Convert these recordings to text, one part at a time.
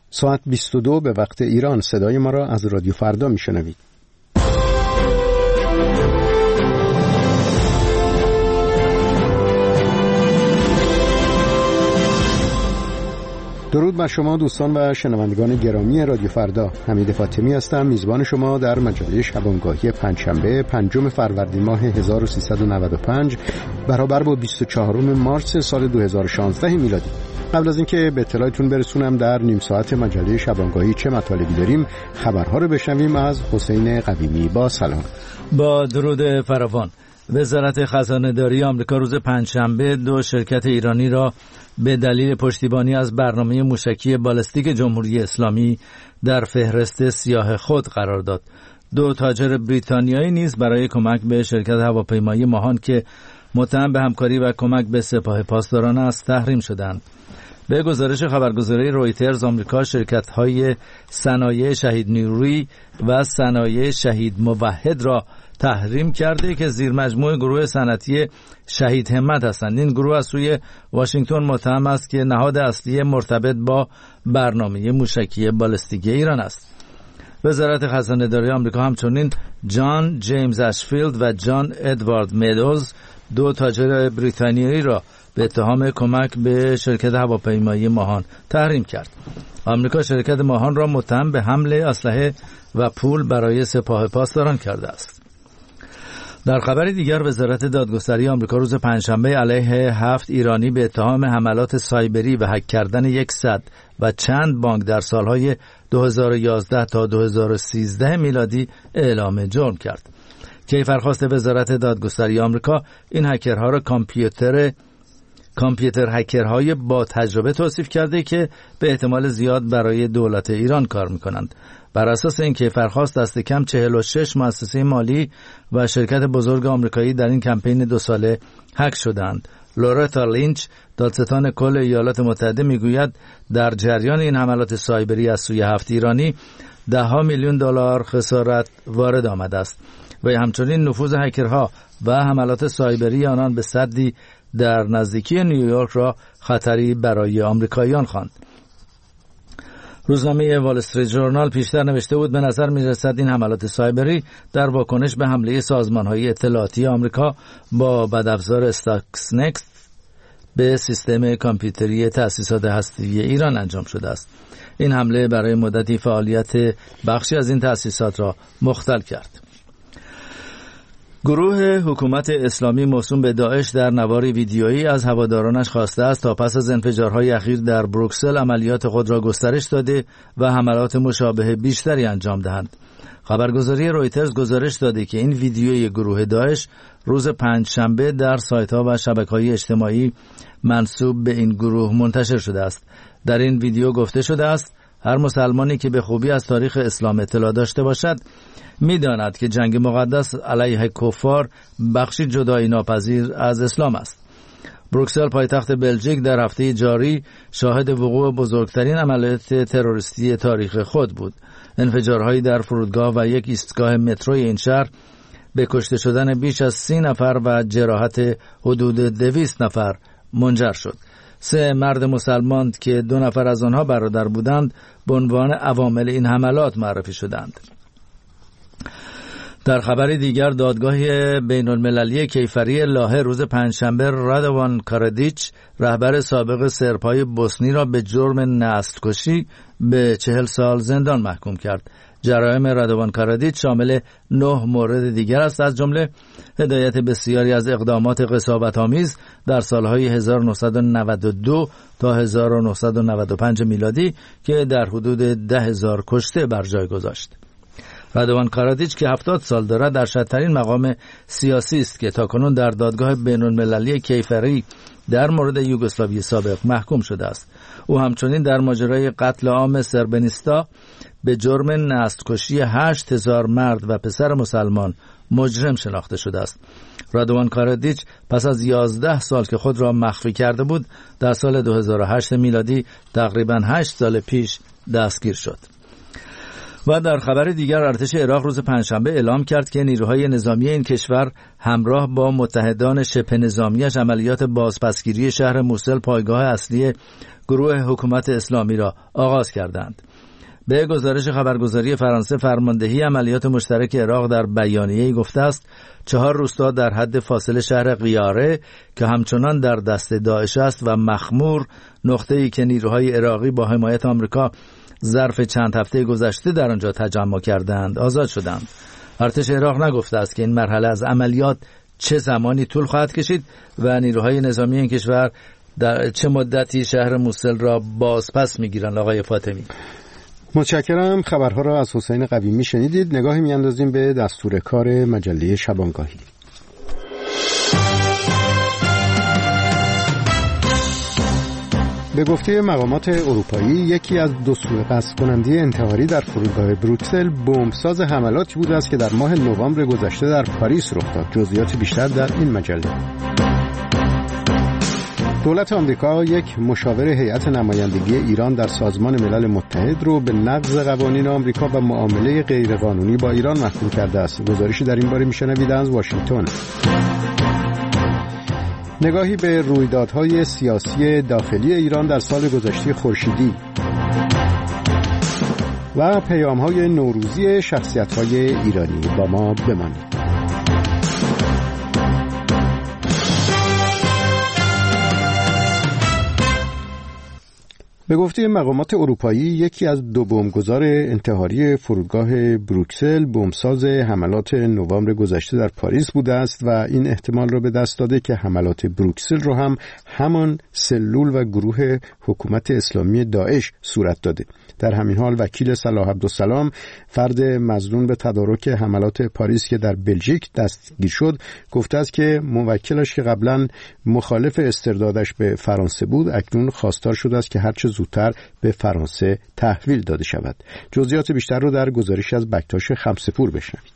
ساعت 22 به وقت ایران. صدای ما را از رادیو فردا میشنوید. درود بر شما دوستان و شنوندگان گرامی رادیو فردا. حمید فاطمی هستم، میزبان شما در مجله شبانگاهی پنجشنبه 5 فروردین ماه 1395 برابر با 24 مارس سال 2016 میلادی. قبل از اینکه به اطلاعتون برسونم در نیم ساعت مجله شبانگاهی چه مطالبی داریم، خبرها رو بشنویم از حسین قویمی. با سلام. با درود فراوان. وزارت خزانه‌داری آمریکا روز پنجشنبه 2 شرکت ایرانی را به دلیل پشتیبانی از برنامه موشکی بالستیک جمهوری اسلامی در فهرست سیاه خود قرار داد. 2 تاجر بریتانیایی نیز برای کمک به شرکت هواپیمایی ماهان که متهم به همکاری و کمک به سپاه پاسداران است تحریم شدند. به گزارش خبرگزاری رویترز، آمریکا شرکت‌های صنایع شهید نیرویی و صنایع شهید موحد را تحریم کرده که زیر مجموعه گروه صنعتی شهید همت هستند. این گروه از سوی واشنگتن متهم است که نهاد اصلی مرتبط با برنامه موشکی بالستیک ایران است. وزارت خزانه‌داری آمریکا همچنین جان جیمز اشفیلد و جان ادوارد میدوز 2 تاجر بریتانیایی را به اتهام کمک به شرکت هواپیمایی ماهان تحریم کرد. آمریکا شرکت ماهان را متهم به حمل اسلحه و پول برای سپاه پاسداران کرده است. در خبر دیگر، وزارت دادگستری آمریکا روز پنجشنبه علیه 7 ایرانی به اتهام حملات سایبری و هک کردن 100 و چند بانک در سالهای 2011 تا 2013 میلادی اعلام جرم کرد. کیفرخواست وزارت دادگستری آمریکا این هکرها را کامپیوتر هکرهای با تجربه توصیف کرده که به احتمال زیاد برای دولت ایران کار می‌کنند. بر اساس این کیفرخواست دست کم 46 مؤسسه مالی و شرکت بزرگ آمریکایی در این کمپین 2 ساله هک شدند. لورتا لینچ، دادستان کل ایالات متحده، میگوید در جریان این حملات سایبری از سوی 7 ایرانی $10 میلیون خسارت وارد آمده است و همچنین نفوذ هکرها و حملات سایبری آنان به سدی در نزدیکی نیویورک را خطری برای آمریکاییان خواند. روزنامه وال استریت ژورنال پیشتر نوشته بود به نظر می‌رسد این حملات سایبری در واکنش به حمله سازمان‌های اطلاعاتی آمریکا با بدافزار استاکسنت به سیستم کامپیوتری تأسیسات هسته‌ای ایران انجام شده است. این حمله برای مدتی فعالیت بخشی از این تأسیسات را مختل کرد. گروه حکومت اسلامی موسوم به داعش در نواری ویدیویی از هوادارانش خواسته است تا پس از انفجارهای اخیر در بروکسل عملیات خود را گسترش داده و حملات مشابه بیشتری انجام دهند. خبرگزاری رویترز گزارش داده که این ویدیوی گروه داعش روز پنجشنبه در سایت‌ها و شبکه‌های اجتماعی منسوب به این گروه منتشر شده است. در این ویدیو گفته شده است هر مسلمانی که به خوبی از تاریخ اسلام اطلاع داشته باشد می‌داند که جنگ مقدس علیه کفار بخشی جدایی ناپذیر از اسلام است. بروکسل، پایتخت بلژیک، در هفته جاری شاهد وقوع بزرگترین عملیات تروریستی تاریخ خود بود. انفجارهایی در فرودگاه و یک ایستگاه متروی این شهر به کشته شدن بیش از 30 نفر و جراحت حدود 200 نفر منجر شد. 3 مرد مسلمان که 2 نفر از آنها برادر بودند به عنوان عوامل این حملات معرفی شدند. در خبر دیگر، دادگاه بین المللی کیفری لاهه روز پنجشنبه رادوان کارادیچ، رهبر سابق سرب‌های بوسنی را به جرم نسل‌کشی به 40 سال زندان محکوم کرد. جرایم رادوان کارادیچ شامل 9 مورد دیگر است، از جمله هدایت بسیاری از اقدامات قساوت‌آمیز در سالهای 1992 تا 1995 میلادی که در حدود 10,000 کشته بر جای گذاشت. رادوان کارادیچ که 70 سال دارد در شدترین مقام سیاسی است که تاکنون در دادگاه بین المللی کیفری در مورد یوگسلاوی سابق محکوم شده است. او همچنین در ماجرای قتل عام سربنیستا به جرم نسل‌کشی 8,000 مرد و پسر مسلمان مجرم شناخته شده است. رادوان کارادیچ پس از 11 سال که خود را مخفی کرده بود در سال 2008 میلادی تقریباً 8 سال پیش دستگیر شد. و در خبر دیگر ارتش عراق روز پنجشنبه اعلام کرد که نیروهای نظامی این کشور همراه با متحدان شبه نظامیش عملیات بازپسگیری شهر موصل، پایگاه اصلی گروه حکومت اسلامی را آغاز کردند. به گزارش خبرگزاری فرانسه، فرماندهی عملیات مشترک عراق در بیانیه‌ای گفته است 4 روستا در حد فاصله شهر قیاره که همچنان در دست داعش است و مخمور، نقطه‌ای که نیروهای عراقی با حمایت آمریکا ظرف چند هفته گذشته در آنجا تجمع کردند، آزاد شدند. ارتش عراق نگفته است که این مرحله از عملیات چه زمانی طول خواهد کشید و نیروهای نظامی این کشور در چه مدتی شهر موصل را بازپس می‌گیرند. آقای فاطمی، متشکرم. خبرها را از حسین قویمی شنیدید. نگاهی می‌اندازیم به دستور کار مجله شبانگاهی. به گفته مقامات اروپایی، یکی از 2 سوء قصد کننده انتحاری در فرودگاه بروکسل بمبساز حملاتی بوده است که در ماه نوامبر گذشته در پاریس رخ داد. جزئیات بیشتر در این مجله. دولت آمریکا یک مشاور هیئت نمایندگی ایران در سازمان ملل متحد رو به نقض قوانین آمریکا و معامله غیرقانونی با ایران محکوم کرده است. گزارشی در این باره میشنوید از واشنگتن. نگاهی به رویدادهای سیاسی داخلی ایران در سال گذشته خورشیدی و پیام‌های نوروزی شخصیت‌های ایرانی. با ما بمانید. به گفته مقامات اروپایی، یکی از 2 بمبگذار انتحاری فرودگاه بروکسل بمبساز حملات نوامبر گذشته در پاریس بوده است و این احتمال را به دست داده که حملات بروکسل را هم همان سلول و گروه حکومت اسلامی داعش صورت داده. در همین حال وکیل صلاح عبدالسلام، فرد مظنون به تدارک حملات پاریس که در بلژیک دستگیر شد، گفته است که موکلش که قبلا مخالف استردادش به فرانسه بود، اکنون خواستار شده است که هرچه زودتر به فرانسه تحویل داده شود. جزئیات بیشتر رو در گزارش از بکتاش خمسه‌پور بشنوید.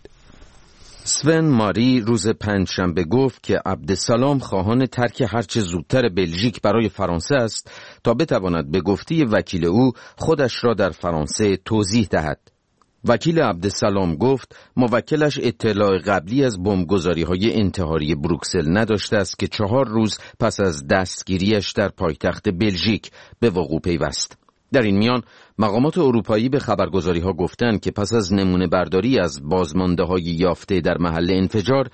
سون ماری روز پنجشنبه گفت که عبدالسلام خواهان ترک هرچه زودتر بلژیک برای فرانسه است تا بتواند به گفته وکیل او خودش را در فرانسه توضیح دهد. وکیل عبدالسلام گفت موکلش اطلاع قبلی از بمبگذاری‌های انتحاری بروکسل نداشته است که 4 روز پس از دستگیریش در پایتخت بلژیک به وقوع پیوست. در این میان مقامات اروپایی به خبرگزاری‌ها گفتند که پس از نمونه برداری از بازمانده‌های یافته در محل انفجار،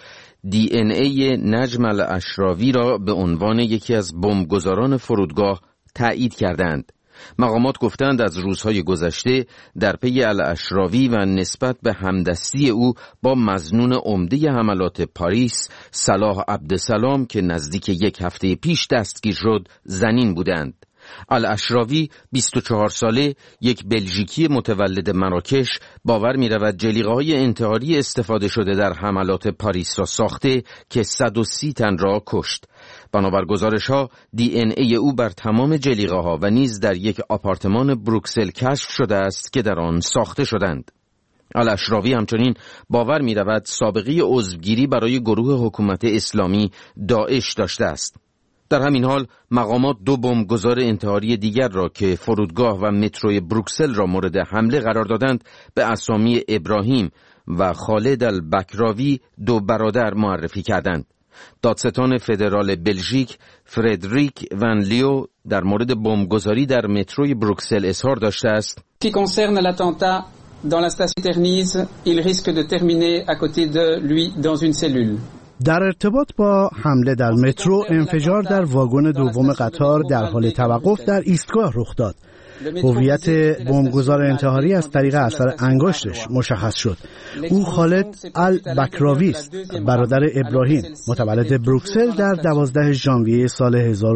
DNA نجم الاشراوی را به عنوان یکی از بمبگذاران فرودگاه تایید کردند. مقامات گفتند از روزهای گذشته در پی الاشراوی و نسبت به همدستی او با مظنون عمده حملات پاریس، صلاح عبدالسلام که نزدیک 1 هفته پیش دستگیر شد، زنین بودند. الاشراوی 24 ساله، یک بلژیکی متولد مراکش، باور می رود جلیقه‌های انتحاری استفاده شده در حملات پاریس را ساخته که 130 تن را کشت. بنابر گزارش‌ها DNA او بر تمام جلیقه‌ها و نیز در یک آپارتمان بروکسل کشف شده است که در آن ساخته شدند. الاشراوی همچنین باور می رود سابقه عضوگیری برای گروه حکومت اسلامی داعش داشته است. در همین حال مقامات 2 بمبگذار انتحاری دیگر را که فرودگاه و متروی بروکسل را مورد حمله قرار دادند به اسامی ابراهیم و خالد البکراوی 2 برادر معرفی کردند. دادستان فدرال بلژیک فردریک ون لیو در مورد بمبگذاری در متروی بروکسل اظهار داشته است: qui concerne l'attentat dans la station Terniz, il risque de terminer à côté de lui dans une cellule. در ارتباط با حمله در مترو، انفجار در واگن دوم قطار در حال توقف در ایستگاه رخ داد. هویت بمبگذار انتحاری از طریق اثر انگشتش مشخص شد. او خالد البکراوی است، برادر ابراهیم، متولد بروکسل در 12 ژانویه سال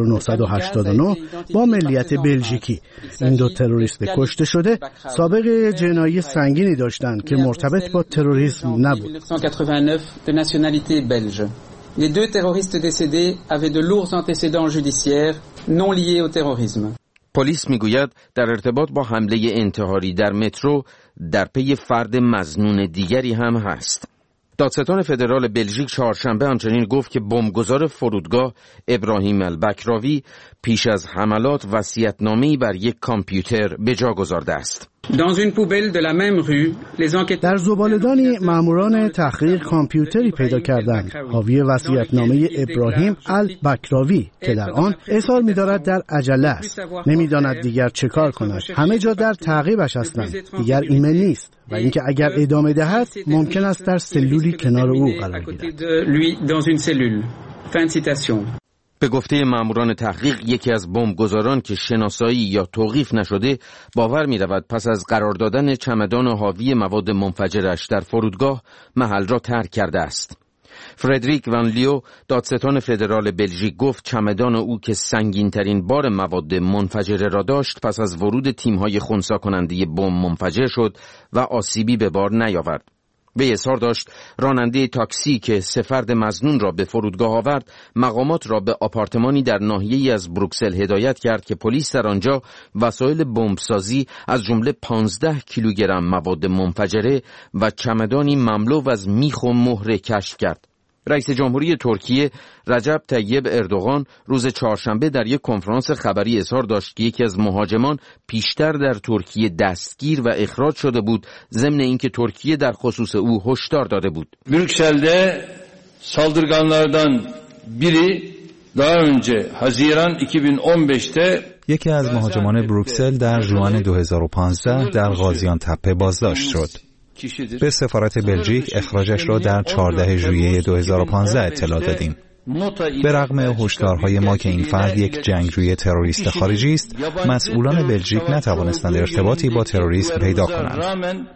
1989 با ملیت بلژیکی. این 2 تروریست کشته شده سابقه جنایی سنگینی داشتند که مرتبط با تروریسم نبود. Les 2 terroristes décédés avaient de lourds antécédents judiciaires non liés au terrorisme. پلیس میگوید در ارتباط با حمله انتحاری در مترو در پی فرد مظنون دیگری هم هست. دادستان فدرال بلژیک چهارشنبه همچنین گفت که بمبگذار فرودگاه ابراهیم البکراوی پیش از حملات وصیت‌نامه‌ای بر یک کامپیوتر به جا گذارده است. در زباله‌دانی ماموران تحقیق کامپیوتری پیدا کردند حاوی وصیت‌نامه ابراهیم البکراوی که در آن اظهار می‌دارد در عجله است، نمی‌داند دیگر چه کار کند، همه جا در تعقیبش هستند، دیگر ایمیل نیست و اینکه اگر ادامه دهد ممکن است در سلولی کنار او قرار گیرد. به گفته ماموران تحقیق یکی از بمبگذاران که شناسایی یا توقیف نشده باور می رود پس از قرار دادن چمدان حاوی مواد منفجرش در فرودگاه محل را ترک کرده است. فردریک وان لیو دادستان فدرال بلژیک گفت چمدان او که سنگین ترین بار مواد منفجره را داشت پس از ورود تیم‌های خنثی کننده بمب منفجر شد و آسیبی به بار نیاورد. به اظهار داشت راننده تاکسی که سه فرد مظنون را به فرودگاه آورد مقامات را به آپارتمانی در ناحیه‌ای از بروکسل هدایت کرد که پلیس در آنجا وسایل بمبسازی از جمله 15 کیلوگرم مواد منفجره و چمدانی مملو از میخ و مهره کشف کرد. رئیس جمهوری ترکیه رجب طیب اردوغان روز چهارشنبه در یک کنفرانس خبری اظهار داشت که یکی از مهاجمان پیشتر در ترکیه destgir و اخراج شده بود، ضمن اینکه ترکیه در خصوص او هشدار داده بود. بروکسل'de saldırganlardan biri daha önce Haziran 2015'te یکی از مهاجمان بروکسل در ژوئن 2015 در قاضیان تپه بازداشت شد. به سفارت بلژیک اخراجش را در 14 ژوئیه 2015 اطلاع دادیم. به رغم هشدارهای ما که این فرد یک جنگجوی تروریست خارجی است، مسئولان بلژیک نتوانستند ارتباطی با تروریسم پیدا کنند.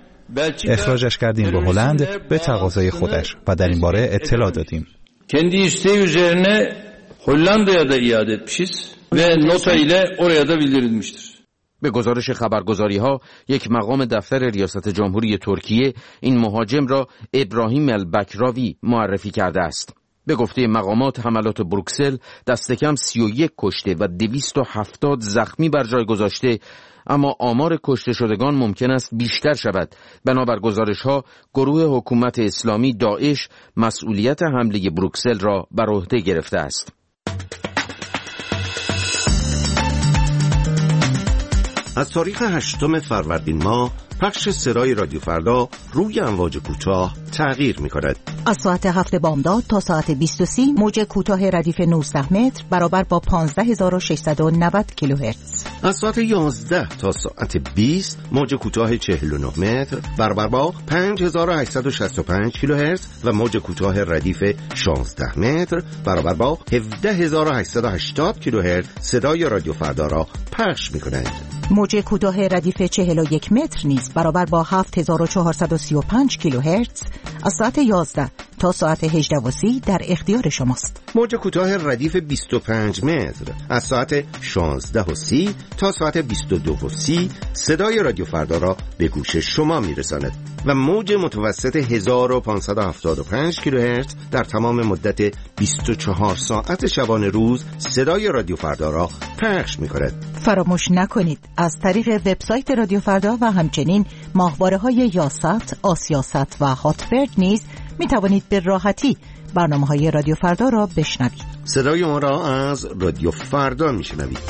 اخراجش کردیم به هلند به تقاضای خودش و در این باره اطلاع دادیم. kendi isteği üzerine Hollanda'ya da iade etmişiz ve nota ile oraya da bildirilmiştir. به گزارش خبرگزاری‌ها یک مقام دفتر ریاست جمهوری ترکیه این مهاجم را ابراهیم البکراوی معرفی کرده است. به گفته مقامات حملات بروکسل دست کم 31 کشته و 270 زخمی بر جای گذاشته، اما آمار کشته شدگان ممکن است بیشتر شود. بنابر گزارش‌ها گروه حکومت اسلامی داعش مسئولیت حمله بروکسل را بر عهده گرفته است. از تاریخ 8 فروردین ماه پخش سرای رادیو فردا روی امواج کوتاه تغییر می‌کند. از ساعت 7 بامداد تا ساعت 20:30 موج کوتاه ردیف 19 متر برابر با 15690 کیلوهرتز. از ساعت 11 تا ساعت 20 موج کوتاه 49 متر برابر با 5865 کیلوهرتز و موج کوتاه ردیف 16 متر برابر با 17880 کیلوهرتز صدای رادیو فردا را پخش می‌کند. موج کوتاه ردیف 41 متر نیز برابر با 7435 کیلوهرتز از ساعت 11 تا ساعت 18:30 در اختیار شماست. موج کوتاه ردیف 25 متر از ساعت 16:30 تا ساعت 22:30 صدای رادیو فردا را به گوش شما میرساند و موج متوسط 1575 کیلوهرتز در تمام مدت 24 ساعت شبانه روز صدای رادیو فردا را پخش می‌کند. فراموش نکنید از طریق وبسایت رادیو فردا و همچنین ماهواره‌های یاست، آسیاست و هاتبرد نیز می توانید به راحتی برنامه‌های رادیو فردا را بشنوید. صدای ما را از رادیو فردا میشنوید.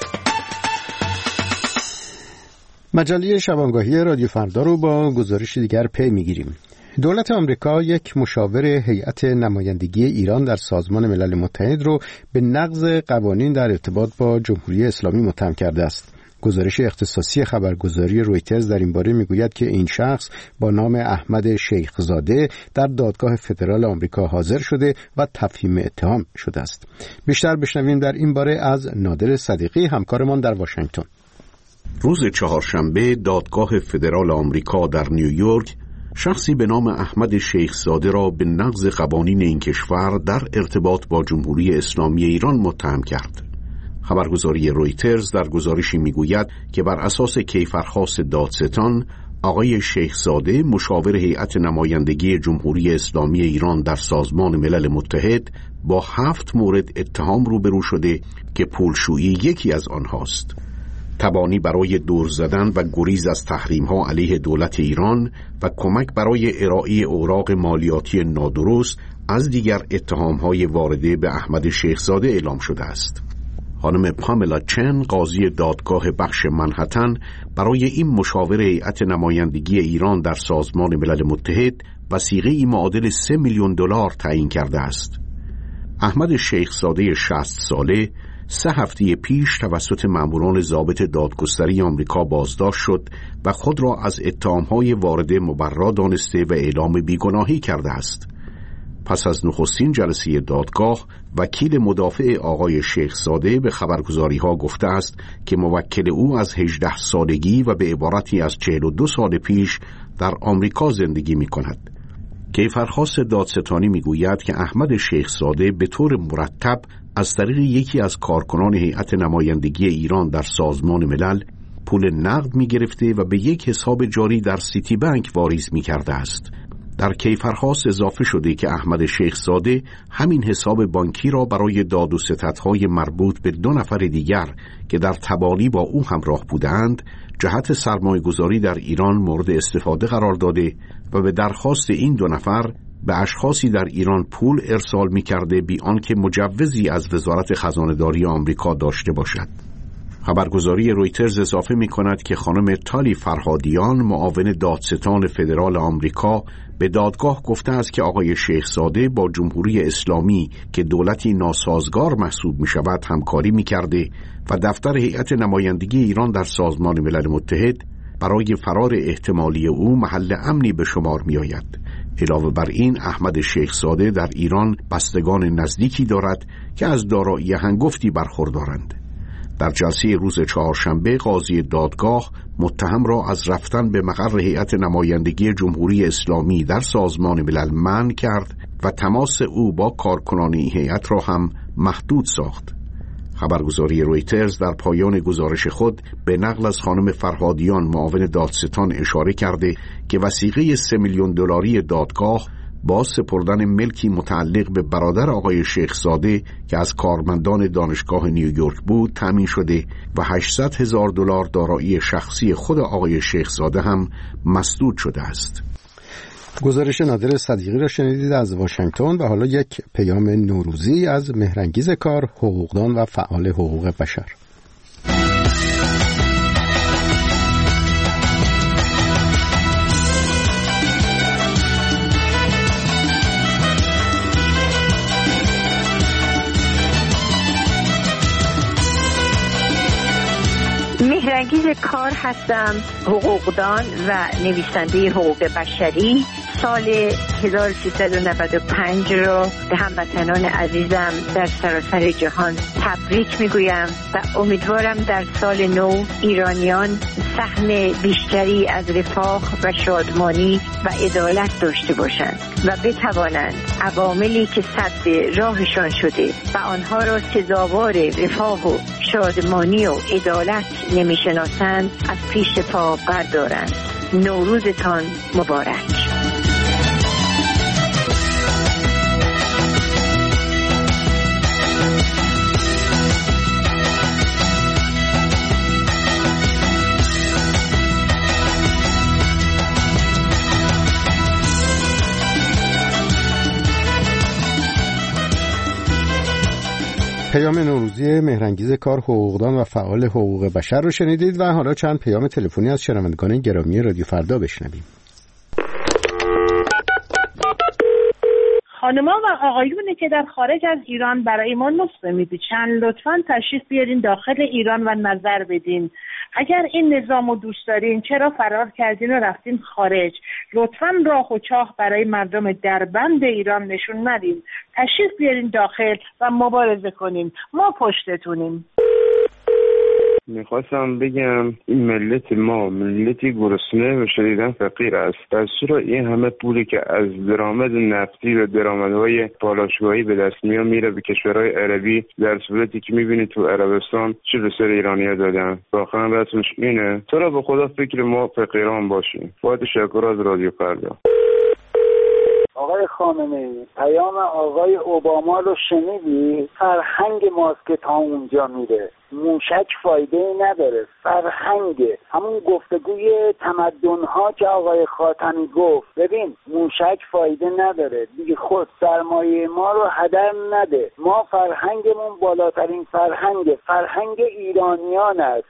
مجله شبانگاهی رادیو فردا رو با گزارش دیگر پی میگیریم. دولت آمریکا یک مشاور هیئت نمایندگی ایران در سازمان ملل متحد رو به نقض قوانین در ارتباط با جمهوری اسلامی متهم کرده است. گزارش اختصاصی خبرگزاری رویترز در این باره میگوید که این شخص با نام احمد شیخزاده در دادگاه فدرال آمریکا حاضر شده و تفهیم اتهام شده است. بیشتر بشنویم در این باره از نادر صدیقی همکارمان در واشنگتن. روز چهارشنبه دادگاه فدرال آمریکا در نیویورک شخصی به نام احمد شیخزاده را به نقض قوانین این کشور در ارتباط با جمهوری اسلامی ایران متهم کرد. خبرگزاری رویترز در گزارشی میگوید که بر اساس کیفرخواست دادستان، آقای شیخزاده مشاور هیئت نمایندگی جمهوری اسلامی ایران در سازمان ملل متحد با 7 مورد اتهام روبرو شده که پولشویی یکی از آنهاست. تبانی برای دور زدن و گریز از تحریم‌ها علیه دولت ایران و کمک برای ارائه اوراق مالیاتی نادرست از دیگر اتهام‌های وارده به احمد شیخزاده اعلام شده است. خانم پاملا چن، قاضی دادگاه بخش منهتن، برای این مشاور هیئت نمایندگی ایران در سازمان ملل متحد وثیقه‌ای معادل 3 میلیون دلار تعیین کرده است. احمد شیخزاده 60 ساله 3 هفته پیش توسط ماموران ضابط دادگستری آمریکا بازداشت شد و خود را از اتهام‌های وارده مبرا دانسته و اعلام بیگناهی کرده است. پس از نخستین جلسه دادگاه، وکیل مدافع آقای شیخزاده به خبرگزاری‌ها گفته است که موکل او از 18 سالگی و به عبارتی از 42 سال پیش در آمریکا زندگی می‌کند. کیفرخواست دادستانی می‌گوید که احمد شیخزاده به طور مرتب از طریق یکی از کارکنان هیئت نمایندگی ایران در سازمان ملل پول نقد می‌گرفته و به یک حساب جاری در سیتی بانک واریز می‌کرده است. در کیفرخواست اضافه شده که احمد شیخزاده همین حساب بانکی را برای داد و ستدهای مربوط به 2 نفر دیگر که در تبانی با او همراه بودند جهت سرمایه‌گذاری در ایران مورد استفاده قرار داده و به درخواست این 2 نفر به اشخاصی در ایران پول ارسال می‌کرده بی آنکه مجوزی از وزارت خزانه‌داری آمریکا داشته باشد. خبرگزاری رویترز اضافه می‌کند که خانم تالی فرهادیان، معاون دادستان فدرال آمریکا، به دادگاه گفته است که آقای شیخزاده با جمهوری اسلامی که دولتی ناسازگار محسوب می‌شود همکاری می‌کرده و دفتر هیئت نمایندگی ایران در سازمان ملل متحد برای فرار احتمالی او محل امنی به شمار می‌آید. علاوه بر این، احمد شیخزاده در ایران بستگان نزدیکی دارد که از دارایی هنگفتی برخوردارند. در جلسه روز چهارشنبه، قاضی دادگاه متهم را از رفتن به مقر هیئت نمایندگی جمهوری اسلامی در سازمان ملل منع کرد و تماس او با کارکنان این هیئت را هم محدود ساخت. خبرگزاری رویترز در پایان گزارش خود به نقل از خانم فرهادیان، معاون دادستان، اشاره کرده که وثیقه 3 میلیون دلاری دادگاه با سپردن ملکی متعلق به برادر آقای شیخزاده که از کارمندان دانشگاه نیویورک بود تامین شده و 800,000 دلار دارایی شخصی خود آقای شیخزاده هم مسدود شده است. گزارش نادر صدیقی را شنیدید از واشنگتن. و حالا یک پیام نوروزی از مهرانگیز کار، حقوقدان و فعال حقوق بشر. مهرانگیز کار هستم، حقوقدان و نویسنده حقوق بشری. سال 1395 را به هموطنان عزیزم در سراسر جهان تبریک میگویم و امیدوارم در سال نو ایرانیان سهم بیشتری از رفاه و شادمانی و عدالت داشته باشند و بتوانند عواملی که سد راهشان شده و آنها را سزاوار رفاه و شادمانی و عدالت نمیشناسند از پیش پا بردارند. نوروزتان مبارک. پیام نوروزی مهرانگیز کار، حقوقدان و فعال حقوق بشر رو شنیدید و حالا چند پیام تلفنی از شنوندگان گرامی رادیو فردا بشنویم. خانما و آقایونی که در خارج از ایران برای ما نسخه می‌پیچن، لطفاً تشریف بیارین داخل ایران و نظر بدین. اگر این نظام رو دوست دارین، چرا فرار کردین و رفتین خارج؟ لطفاً راه و چاه برای مردم دربند ایران نشون ندین. تشریف بیارین داخل و مبارزه کنین. ما پشتتونیم. میخواستم بگم این ملت ما ملتی گرسنه و شدیداً فقیر است. در صورت این همه پولی که از درآمد نفتی و درآمدهای پالایشگاهی به دست میره به کشورهای عربی، در صورتی که میبینید تو عربستان چه به سر ایرانی‌ها دادن. واقعا رسمش اینه. تو را به خدا فکر ما فقیران باشیم. با تشکر از رادیو فردا. آقای خامنه‌ای پیام آقای اوباما رو شنیدی؟ فرهنگ ماست که تا اونجا میره. موشک فایده نداره، فرهنگه. همون گفتگوی تمدن‌ها که آقای خاتمی گفت، ببین موشک فایده نداره دیگه، خود سرمایه ما رو هدر نده. ما فرهنگمون بالاترین فرهنگ ایرانیان است.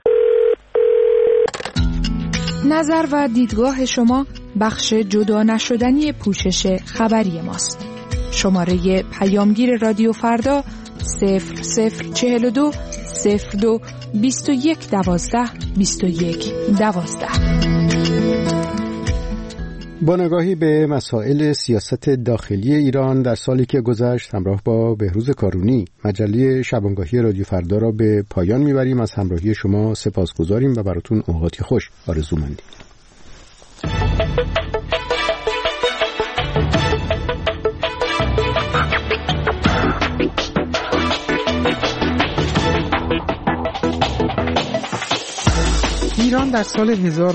نظر و دیدگاه شما بخش جدا نشدنی پوشش خبری ماست. شماره پیامگیر رادیو فردا 0042 02 21 12 21 12. با نگاهی به مسائل سیاست داخلی ایران در سالی که گذشت همراه با بهروز کارونی، مجله شبانگاهی رادیو فردا را به پایان میبریم. از همراهی شما سپاسگزاریم و براتون اوقاتی خوش آرزو مندیم. ایران در سال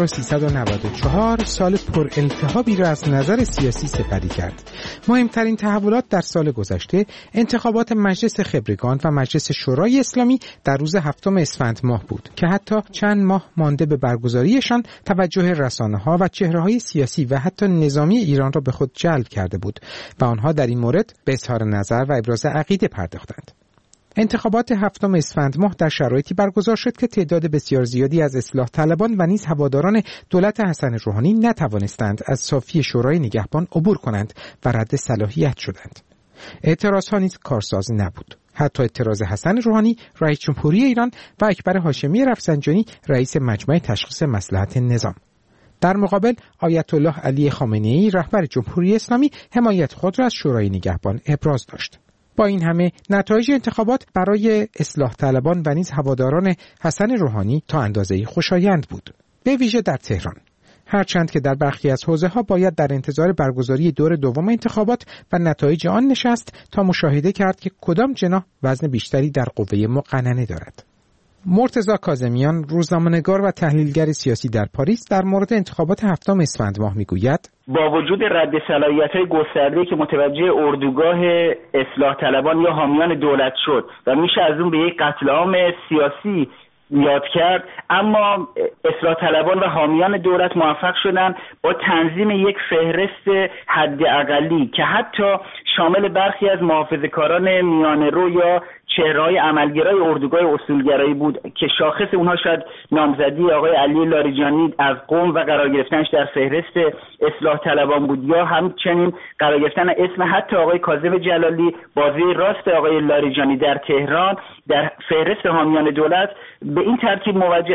1394 سال پر التهابی را از نظر سیاسی سپری کرد. مهمترین تحولات در سال گذشته انتخابات مجلس خبرگان و مجلس شورای اسلامی در روز 7 اسفند ماه بود که حتی چند ماه مانده به برگزاریشان توجه رسانه‌ها و چهره‌های سیاسی و حتی نظامی ایران را به خود جلب کرده بود و آنها در این مورد به اظهار نظر و ابراز عقیده پرداختند. انتخابات 7 اسفند ماه در شرایطی برگزار شد که تعداد بسیار زیادی از اصلاح طلبان و نیز هواداران دولت حسن روحانی نتوانستند از صافی شورای نگهبان عبور کنند و رد صلاحیت شدند. اعتراضها نیز کارساز نبود. حتی اعتراض حسن روحانی رئیس جمهوری ایران و اکبر هاشمی رفسنجانی رئیس مجمع تشخیص مصلحت نظام. در مقابل آیت الله علی خامنه‌ای رهبر جمهوری اسلامی حمایت خود را از شورای نگهبان ابراز داشت. با این همه نتایج انتخابات برای اصلاح طلبان و نیز هواداران حسن روحانی تا اندازه‌ای خوشایند بود، به ویژه در تهران. هرچند که در برخی از حوزه‌ها باید در انتظار برگزاری دور دوم انتخابات و نتایج آن نشست تا مشاهده کرد که کدام جناح وزن بیشتری در قوه مقننه دارد. مرتضی کاظمیان، روزنامه‌نگار و تحلیلگر سیاسی در پاریس، در مورد انتخابات 7 اسفند ماه میگوید: با وجود رد صلاحیت‌های گسترده‌ای که متوجه اردوگاه اصلاح طلبان یا حامیان دولت شد و میشه از اون به یک قتل عام سیاسی یاد کرد، اما اصلاح طلبان و حامیان دولت موفق شدن با تنظیم یک فهرست حداقلی که حتی شامل برخی از محافظه‌کاران میانه‌رو یا چهره‌های عملگرای اردوگاه اصولگرایی بود که شاخص اونها شاید نامزدی آقای علی لاریجانی از قم و قرار گرفتنش در فهرست اصلاح طلبان بود، یا همچنین قرار گرفتن اسم حتی آقای کاظم جلالی، بازوی راست آقای لاریجانی در تهران در فهرست حامیان دولت. به این ترتیب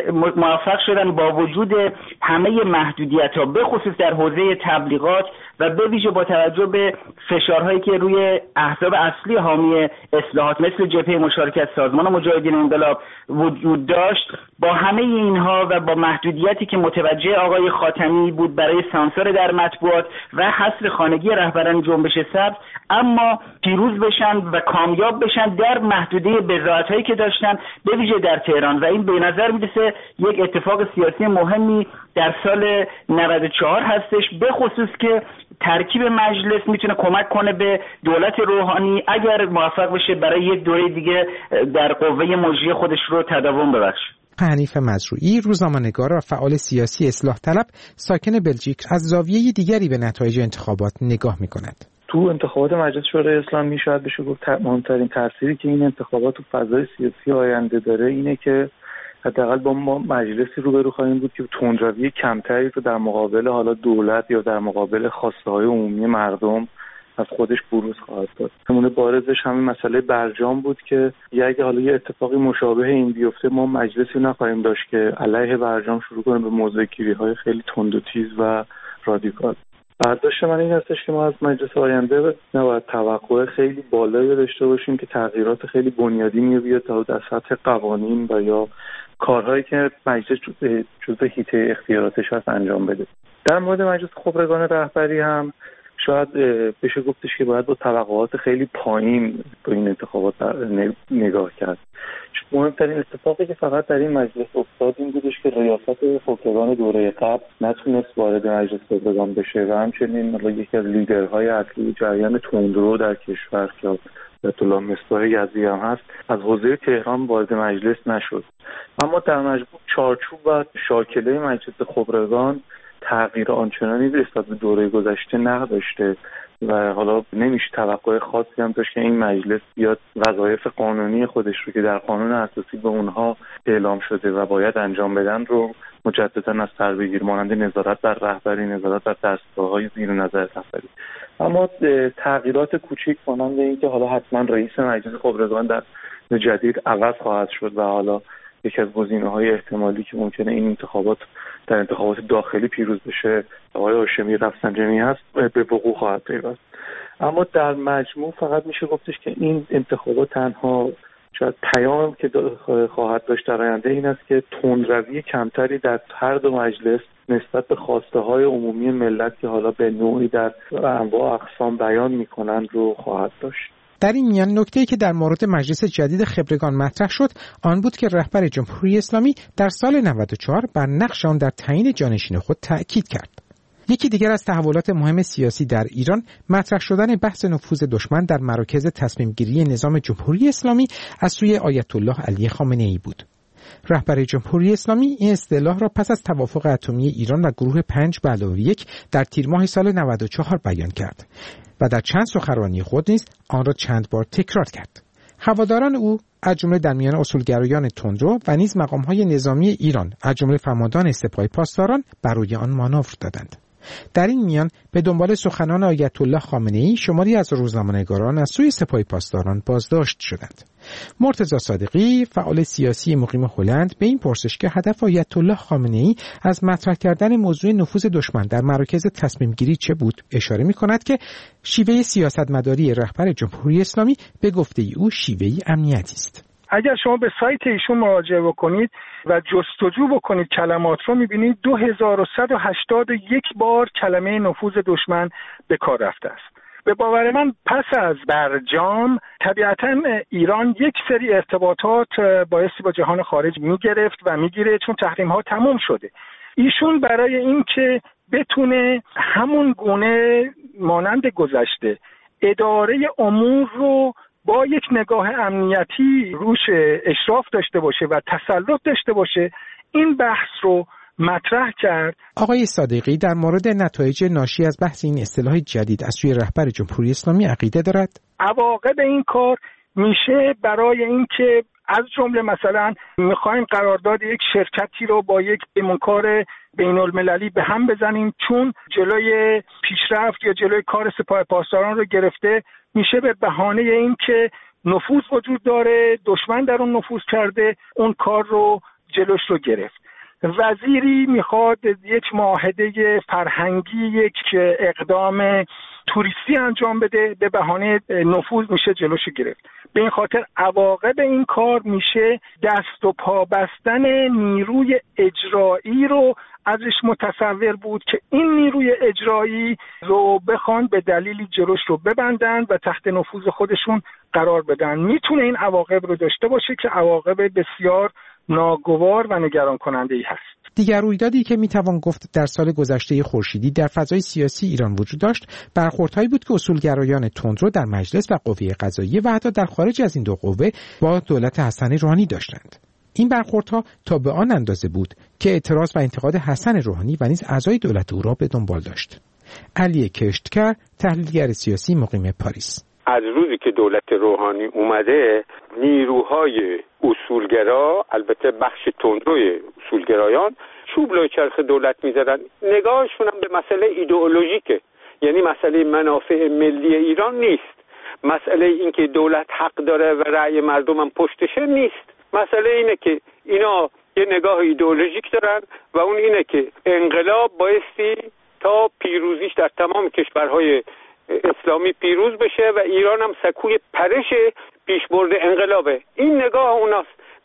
موفق شدن با وجود همه محدودیت‌ها به خصوص در حوزه تبلیغات و به ویژه با توجه به فشارهایی که روی احزاب اصلی حامی اصلاحات مثل جبهه مشارکت سازمان مجاهدین انقلاب وجود داشت، با همه اینها و با محدودیتی که متوجه آقای خاتمی بود برای سانسور در مطبوعات و حصر خانگی رهبران جنبش سبز، اما پیروز بشن و کامیاب بشن در محدوده بضاعت‌هایی که داشتن به ویژه در تهران. و این به نظر میرسه یک اتفاق سیاسی مهمی در سال 94 هستش، به خصوص که ترکیب مجلس میتونه کمک کنه به دولت روحانی اگر موفق بشه برای یک دوره دیگه در قوه مجریه خودش رو تداوم ببخشه. حنیف مزروعی، روزنامه‌نگار و فعال سیاسی اصلاح طلب ساکن بلژیک، از زاویه دیگری به نتایج انتخابات نگاه می‌کند. تو انتخابات مجلس شورای اسلامی شاید بشه گفت مهمترین تأثیری که این انتخابات تو فضای سیاسی آینده داره اینه که حداقل با ما مجلسی روبرو خواهیم بود که تندروی کمتری رو در مقابل حالا دولت یا در مقابل خواسته‌های عمومی مردم از خودش بروز خواهد داد. نمونه بارزش همین مسئله برجام بود که اگه حالا یه اتفاقی مشابه این بیفته ما مجلسی نخواهیم داشت که علیه برجام شروع کنه به موضع‌گیری‌های خیلی تند و تیز و رادیکال. برداشت من این هستش که ما از مجلس آینده نباید توقع خیلی بالایی داشته باشیم که تغییرات خیلی بنیادینی بیاد تا در سطح قوانین و یا کارهایی که مجلس جزء حیطه اختیاراتش هست انجام بده. در مورد مجلس خبرگان رهبری هم شاید بشه گفتش که باید با توقعات خیلی پایین به این انتخابات نگاه کرد. مهمترین اتفاقی که فقط در این مجلس افتاد این بودش که ریاست حکمران دوره قبل نتونست وارد مجلس خبرگان بشه و همچنین یکی از لیدرهای اصلی جریان تندرو در کشور که آیت الله مصباح یزدی هم هست از حوزه تهران وارد مجلس نشد. اما در مجموع چارچوب و شاکله مجلس خبرگان تغییر آنچنانی نسبت به دوره گذشته نداشته و حالا نمیشه توقع خاصی هم داشت که این مجلس بیاد وظایف قانونی خودش رو که در قانون اساسی به اونها اعلام شده و باید انجام بدن رو مجددا از سر بگیر، مانند نظارت بر رهبری، نظارت بر دستگاه‌های زیر نظر رهبری. اما تغییرات کوچیک مانند این که حالا حتما رئیس مجلس خبرگان در جدید عوض خواهد شد و حالا یکی از گزینه‌های احتمالی که ممکنه این انتخابات در انتخابات داخلی پیروز بشه آقای هاشمی رفسنجانی هست به وقوع خواهد پیوست. اما در مجموع فقط میشه گفتش که این انتخابات تنها شاید پیام که خواهد داشت در آینده این است که تندروی کمتری در هر دو مجلس نسبت به خواسته های عمومی ملت که حالا به نوعی در انواع اقسام بیان میکنند رو خواهد داشت. در این میان نکته‌ای که در مورد مجلس جدید خبرگان مطرح شد آن بود که رهبر جمهوری اسلامی در سال 94 بر نقش آن در تعیین جانشین خود تأکید کرد. یکی دیگر از تحولات مهم سیاسی در ایران مطرح شدن بحث نفوذ دشمن در مراکز تصمیم گیری نظام جمهوری اسلامی از سوی آیت الله علی خامنه‌ای بود. رهبر جمهوری اسلامی این اصطلاح را پس از توافق اتمی ایران و گروه 5+1 در تیر ماه سال 94 بیان کرد و در چند سخنرانی خود نیز آن را چند بار تکرار کرد. هواداران او از جمله در میان اصولگرایان تندرو و نیز مقام‌های نظامی ایران از جمله فرماندهان سپاه پاسداران برای آن مانور دادند. در این میان به دنبال سخنان آیت الله خامنه‌ای شماری از روزنامه‌نگاران از سوی سپاه پاسداران بازداشت شدند. مرتضی صادقی فعال سیاسی مقیم هلند به این پرسش که هدف آیت الله خامنه‌ای از مطرح کردن موضوع نفوذ دشمن در مراکز تصمیم گیری چه بود اشاره می‌کند که شیوه سیاستمداری رهبر جمهوری اسلامی به گفته او شیوه امنیتی است. اگر شما به سایت ایشون مراجعه بکنید و جستجو بکنید کلمات رو می‌بینید 2181 بار کلمه نفوذ دشمن به کار رفته است. به باور من پس از برجام طبیعتاً ایران یک سری ارتباطات بایستی با جهان خارج میگرفت و میگیره چون تحریم‌ها تموم شده. ایشون برای اینکه بتونه همون گونه مانند گذشته اداره امور رو با یک نگاه امنیتی روش اشراف داشته باشه و تسلط داشته باشه این بحث رو مطرح کرد. آقای صادقی در مورد نتایج ناشی از بحث این اصطلاح جدید از سوی رهبر جمهوری اسلامی عقیده دارد؟ عواقب این کار میشه برای اینکه از جمله مثلا میخوایم قرارداد یک شرکتی رو با یک پیمانکار بین المللی به هم بزنیم چون جلوی پیشرفت یا جلوی کار سپاه پاسداران رو گرفته، میشه به بهانه این که نفوذ وجود داره، دشمن در اون نفوذ کرده، اون کار رو جلوش رو گرفت. وزیری میخواد یک معاهده فرهنگی، یک اقدام توریستی انجام بده، به بهانه نفوذ میشه جلوشو گرفت. به این خاطر عواقب این کار میشه دست و پا بستن نیروی اجرایی رو ازش متصور بود که این نیروی اجرایی رو بخوان به دلیلی جلوش رو ببندن و تحت نفوذ خودشون قرار بدن. میتونه این عواقب رو داشته باشه که عواقب بسیار ناگوار و نگران کننده ای هست. دیگر رویدادی که میتوان گفت در سال گذشته خورشیدی در فضای سیاسی ایران وجود داشت برخوردهایی بود که اصولگرایان تندرو در مجلس و قوه قضاییه و حتی در خارج از این دو قوه با دولت حسن روحانی داشتند. این برخوردها تا به آن اندازه بود که اعتراض و انتقاد حسن روحانی و نیز اعضای دولت او را به دنبال داشت. علی کشتکر تحلیلگر سیاسی مقیم پاریس: از روزی که دولت روحانی اومده نیروهای اصولگرا، البته بخش تندروی اصولگرایان، چوب لای چرخ دولت میزدن. نگاهشون هم به مسئله ایدئولوژیکه، یعنی مسئله منافع ملی ایران نیست، مسئله اینکه دولت حق داره و رأی مردم هم پشتشه نیست. مسئله اینه که اینا یه نگاه ایدئولوژیک دارن و اون اینه که انقلاب بایستی تا پیروزیش در تمام کشورهای اسلامی پیروز بشه و ایران هم سکوی پرش پیشبرد انقلابه. این نگاه اوناست.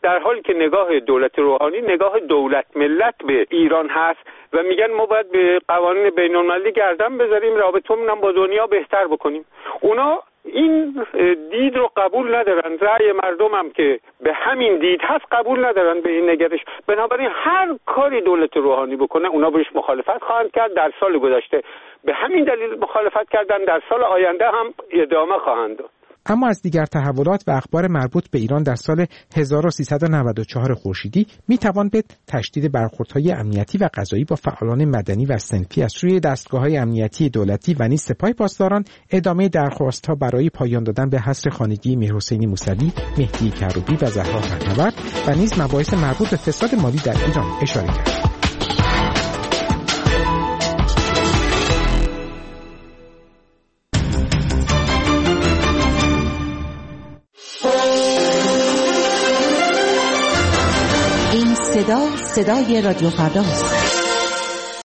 در حالی که نگاه دولت روحانی نگاه دولت ملت به ایران هست و میگن ما باید به قوانین بین‌المللی گردن بذاریم، رابطمون هم با دنیا بهتر بکنیم. اونا این دید رو قبول ندارن، رأی مردم هم که به همین دید هست قبول ندارن به این نگرش. بنابراین هر کاری دولت روحانی بکنه اونا بهش مخالفت خواهند کرد. در سال گذشته به همین دلیل مخالفت کردن، در سال آینده هم ادامه خواهند داد. اما از دیگر تحولات و اخبار مربوط به ایران در سال 1394 خورشیدی میتوان به تشدید برخوردهای امنیتی و قضایی با فعالان مدنی و صنفی از سوی دستگاه‌های امنیتی دولتی و نیز سپاه پاسداران، ادامه درخواست‌ها برای پایان دادن به حصر خانگی میرحسین موسوی، مهدی کروبی و زهرا پهناورد و نیز مباحث مربوط به فساد مالی در ایران اشاره کرد. صدای رادیو فرداست.